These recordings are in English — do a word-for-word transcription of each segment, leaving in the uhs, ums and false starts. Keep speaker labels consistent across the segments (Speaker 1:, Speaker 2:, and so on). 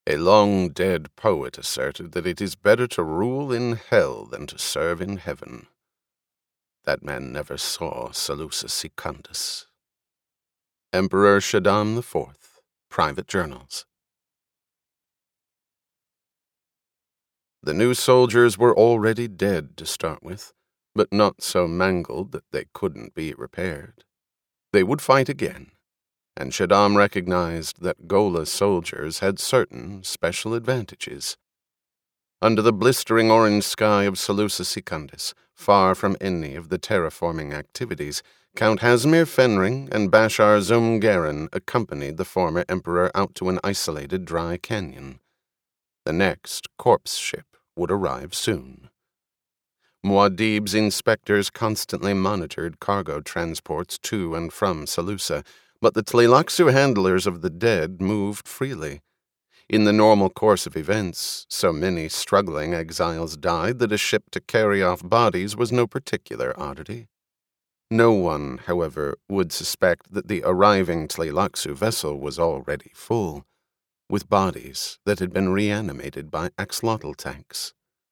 Speaker 1: A long-dead poet asserted that it is better to rule in hell than to serve in heaven. That man never saw Seleucus Secundus. Emperor Shaddam the Fourth, Private Journals. The new soldiers were already dead to start with, but not so mangled that they couldn't be repaired. They would fight again, and Shaddam recognized that Gola's soldiers had certain special advantages. Under the blistering orange sky of Seleucus Secundus, far from any of the terraforming activities, Count Hasmir Fenring and Bashar Zum-Garan accompanied the former emperor out to an isolated dry canyon. The next corpse ship would arrive soon. Muad'Dib's inspectors constantly monitored cargo transports to and from Seleucia, but the Tleilaxu handlers of the dead moved freely. In the normal course of events, so many struggling exiles died that a ship to carry off bodies was no particular oddity. No one, however, would suspect that the arriving Tleilaxu vessel was already full, with bodies that had been reanimated by axolotl tanks.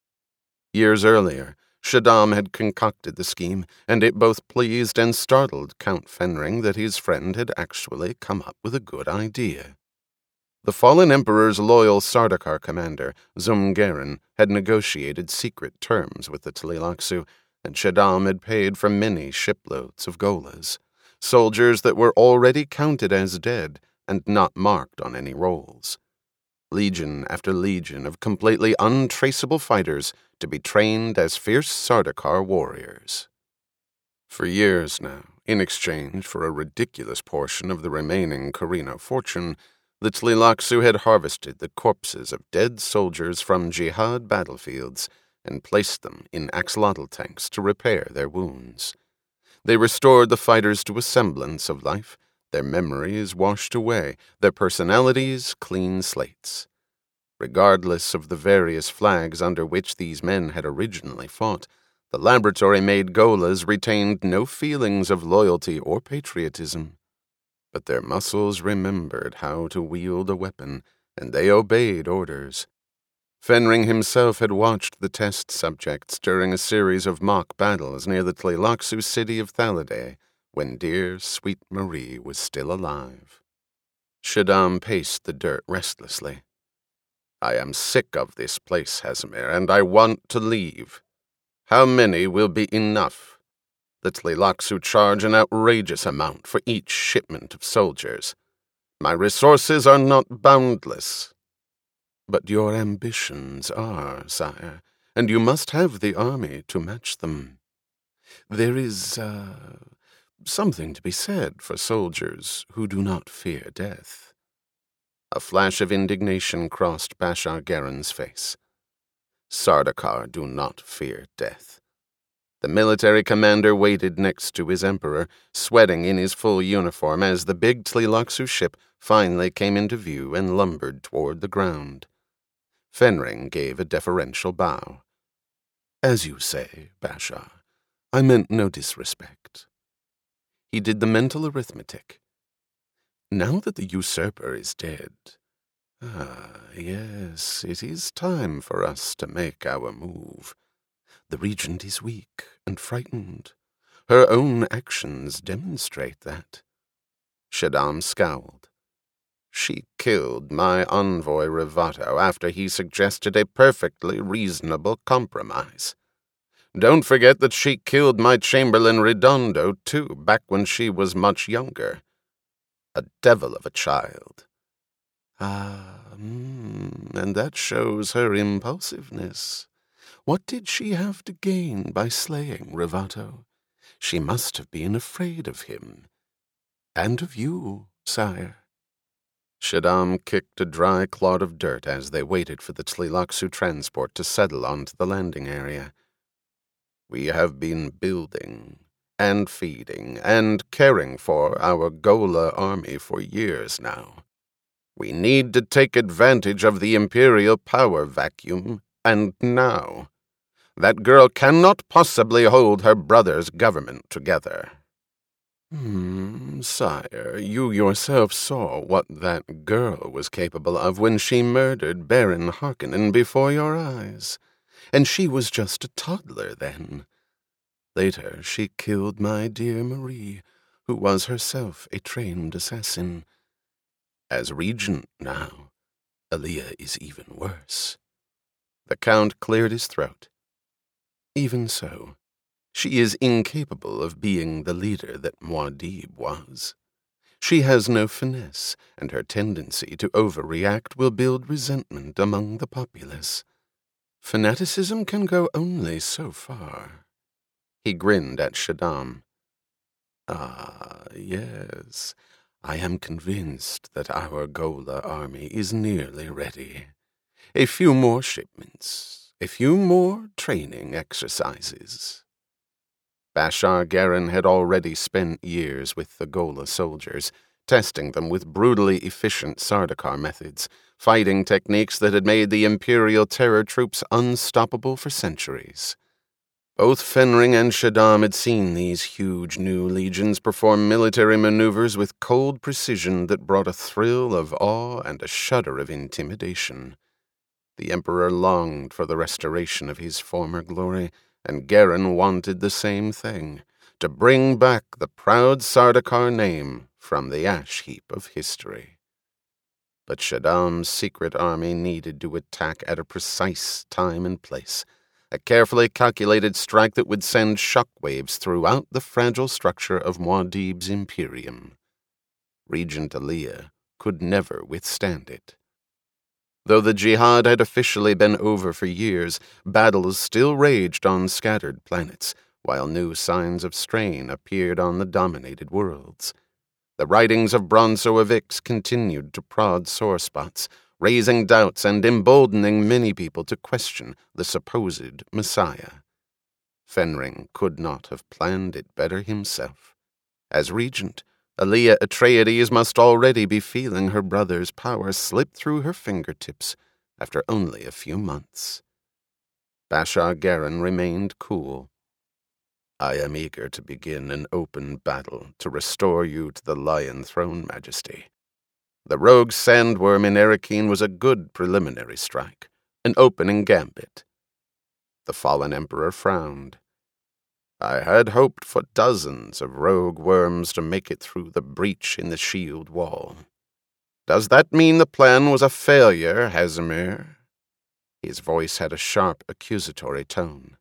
Speaker 1: Years earlier, Shaddam had concocted the scheme, and it both pleased and startled Count Fenring that his friend had actually come up with a good idea. The fallen emperor's loyal Sardaukar commander, Zum-Garan, had negotiated secret terms with the Tleilaxu, and Shaddam had paid for many shiploads of Golas, soldiers that were already counted as dead and not marked on any rolls. Legion after legion of completely untraceable fighters to be trained as fierce Sardaukar warriors. For years now, in exchange for a ridiculous portion of the remaining Carino fortune, the Tleilaxu had harvested the corpses of dead soldiers from jihad battlefields and placed them in axolotl tanks to repair their wounds. They restored the fighters to a semblance of life, their memories washed away, their personalities clean slates. Regardless of the various flags under which these men had originally fought, the laboratory-made Golas retained no feelings of loyalty or patriotism. But their muscles remembered how to wield a weapon, and they obeyed orders. Fenring himself had watched the test subjects during a series of mock battles near the Tleilaxu city of Thalidae, when dear, sweet Marie was still alive. Shaddam paced the dirt restlessly. I am sick of this place, Hasmir, and I want to leave. How many will be enough? The Tleilaxu charge an outrageous amount for each shipment of soldiers. My resources are not boundless. But your ambitions are, sire, and you must have the army to match them. There is, uh, something to be said for soldiers who do not fear death. A flash of indignation crossed Bashar Garen's face. Sardaukar do not fear death. The military commander waited next to his emperor, sweating in his full uniform as the big Tleilaxu ship finally came into view and lumbered toward the ground. Fenring gave a deferential bow. As you say, Bashar, I meant no disrespect. He did the mental arithmetic. Now that the usurper is dead, ah, yes, it is time for us to make our move. The regent is weak and frightened. Her own actions demonstrate that. Shaddam scowled. She killed my envoy Rivato after he suggested a perfectly reasonable compromise. Don't forget that she killed my chamberlain Redondo, too, back when she was much younger. A devil of a child. Ah, mm, and that shows her impulsiveness. What did she have to gain by slaying Rivato? She must have been afraid of him. And of you, sire. Shaddam kicked a dry clod of dirt as they waited for the Tleilaxu transport to settle onto the landing area. We have been building and feeding and caring for our Gola army for years now. We need to take advantage of the imperial power vacuum, and now. That girl cannot possibly hold her brother's government together. Hmm, sire, you yourself saw what that girl was capable of when she murdered Baron Harkonnen before your eyes. And she was just a toddler then. Later, she killed my dear Marie, who was herself a trained assassin. As regent now, Alia is even worse. The Count cleared his throat. Even so, she is incapable of being the leader that Muad'Dib was. She has no finesse, and her tendency to overreact will build resentment among the populace. Fanaticism can go only so far. He grinned at Shaddam. Ah, yes, I am convinced that our Ghola army is nearly ready. A few more shipments, a few more training exercises. Bashar Garin had already spent years with the Ghola soldiers, testing them with brutally efficient Sardaukar methods, fighting techniques that had made the Imperial terror troops unstoppable for centuries. Both Fenring and Shaddam had seen these huge new legions perform military maneuvers with cold precision that brought a thrill of awe and a shudder of intimidation. The Emperor longed for the restoration of his former glory, and Garin wanted the same thing, to bring back the proud Sardaukar name from the ash heap of history. But Shaddam's secret army needed to attack at a precise time and place, a carefully calculated strike that would send shockwaves throughout the fragile structure of Muad'Dib's imperium. Regent Alia could never withstand it. Though the jihad had officially been over for years, battles still raged on scattered planets, while new signs of strain appeared on the dominated worlds. The writings of Bronzo-Avix continued to prod sore spots, raising doubts and emboldening many people to question the supposed Messiah. Fenring could not have planned it better himself. As regent, Alia Atreides must already be feeling her brother's power slip through her fingertips after only a few months. Bashar Garin remained cool. I am eager to begin an open battle to restore you to the Lion Throne, Majesty. The rogue sandworm in Arrakeen was a good preliminary strike, an opening gambit. The fallen Emperor frowned. I had hoped for dozens of rogue worms to make it through the breach in the shield wall. Does that mean the plan was a failure, Hazimir? His voice had a sharp, accusatory tone.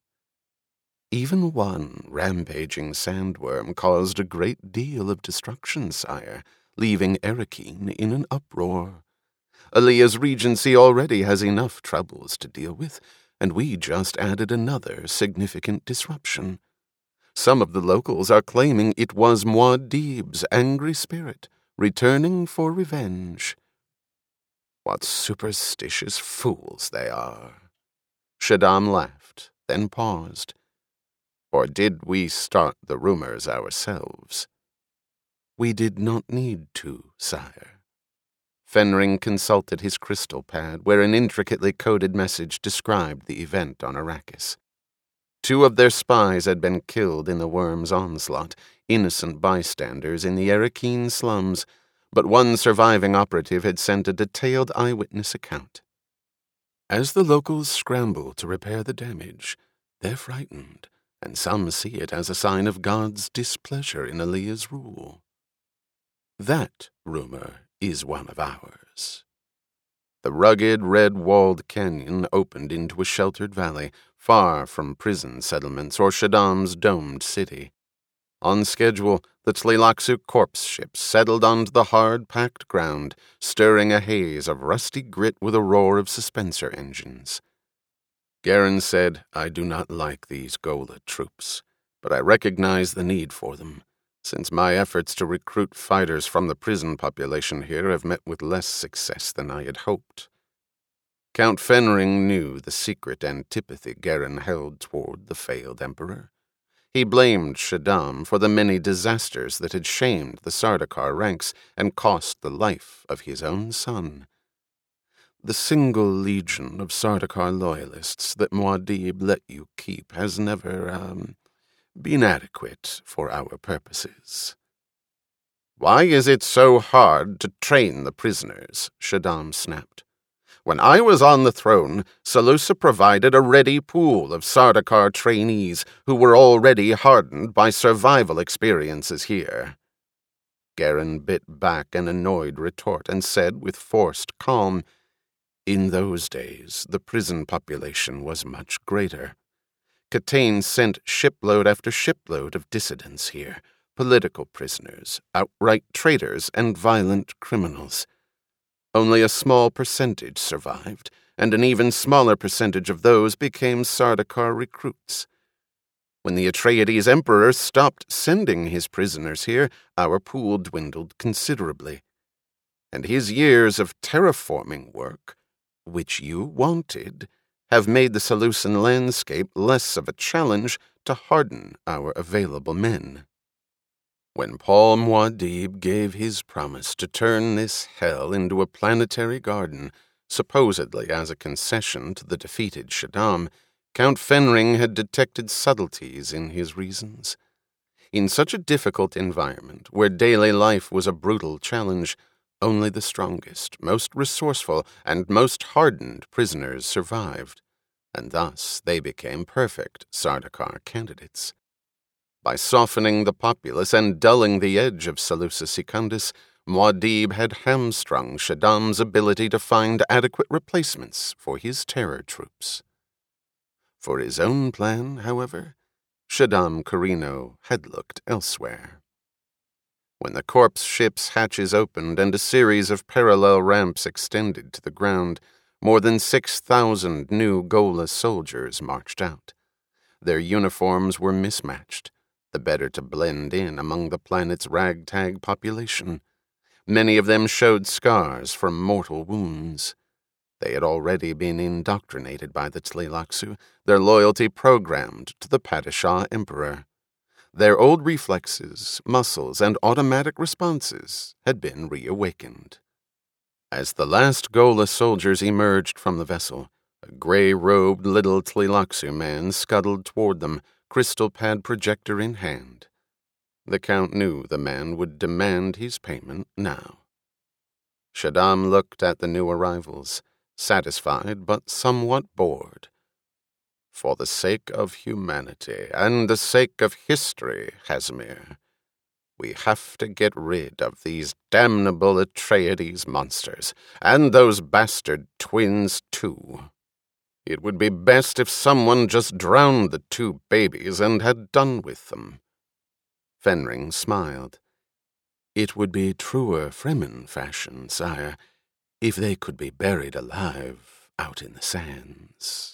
Speaker 1: Even one rampaging sandworm caused a great deal of destruction, sire, leaving Arrakeen in an uproar. Alia's regency already has enough troubles to deal with, and we just added another significant disruption. Some of the locals are claiming it was Muad'Dib's angry spirit, returning for revenge. What superstitious fools they are. Shaddam laughed, then paused. Or did we start the rumors ourselves? We did not need to, sire. Fenring consulted his crystal pad, where an intricately coded message described the event on Arrakis. Two of their spies had been killed in the worm's onslaught, innocent bystanders in the Arrakeen slums, but one surviving operative had sent a detailed eyewitness account. As the locals scramble to repair the damage, they're frightened, and some see it as a sign of God's displeasure in Alia's rule. That rumor is one of ours. The rugged, red-walled canyon opened into a sheltered valley, far from prison settlements or Shaddam's domed city. On schedule, the Tleilaxu corpse ships settled onto the hard-packed ground, stirring a haze of rusty grit with a roar of suspensor engines. Garin said, I do not like these Ghola troops, but I recognize the need for them, since my efforts to recruit fighters from the prison population here have met with less success than I had hoped. Count Fenring knew the secret antipathy Garin held toward the failed emperor. He blamed Shaddam for the many disasters that had shamed the Sardaukar ranks and cost the life of his own son. The single legion of Sardaukar loyalists that Muad'Dib let you keep has never, um, been adequate for our purposes. Why is it so hard to train the prisoners? Shaddam snapped. When I was on the throne, Seleucia provided a ready pool of Sardaukar trainees who were already hardened by survival experiences here. Garin bit back an annoyed retort and said with forced calm, In those days, the prison population was much greater. Catane sent shipload after shipload of dissidents here, political prisoners, outright traitors, and violent criminals. Only a small percentage survived, and an even smaller percentage of those became Sardaukar recruits. When the Atreides Emperor stopped sending his prisoners here, our pool dwindled considerably. And his years of terraforming work, which you wanted, have made the Seleucian landscape less of a challenge to harden our available men. When Paul Muad'Dib gave his promise to turn this hell into a planetary garden, supposedly as a concession to the defeated Shaddam, Count Fenring had detected subtleties in his reasons. In such a difficult environment, where daily life was a brutal challenge, only the strongest, most resourceful, and most hardened prisoners survived, and thus they became perfect Sardaukar candidates. By softening the populace and dulling the edge of Seleucus Secundus, Muad'Dib had hamstrung Shaddam's ability to find adequate replacements for his terror troops. For his own plan, however, Shaddam Corrino had looked elsewhere. When the corpse ship's hatches opened and a series of parallel ramps extended to the ground, more than six thousand new Ghola soldiers marched out. Their uniforms were mismatched, the better to blend in among the planet's ragtag population. Many of them showed scars from mortal wounds. They had already been indoctrinated by the Tleilaxu, their loyalty programmed to the Padishah Emperor. Their old reflexes, muscles, and automatic responses had been reawakened. As the last Ghola soldiers emerged from the vessel, a gray-robed little Tleilaxu man scuttled toward them, crystal pad projector in hand. The Count knew the man would demand his payment now. Shaddam looked at the new arrivals, satisfied but somewhat bored. For the sake of humanity and the sake of history, Casimir, we have to get rid of these damnable Atreides monsters, and those bastard twins, too. It would be best if someone just drowned the two babies and had done with them. Fenring smiled. It would be truer Fremen fashion, sire, if they could be buried alive out in the sands.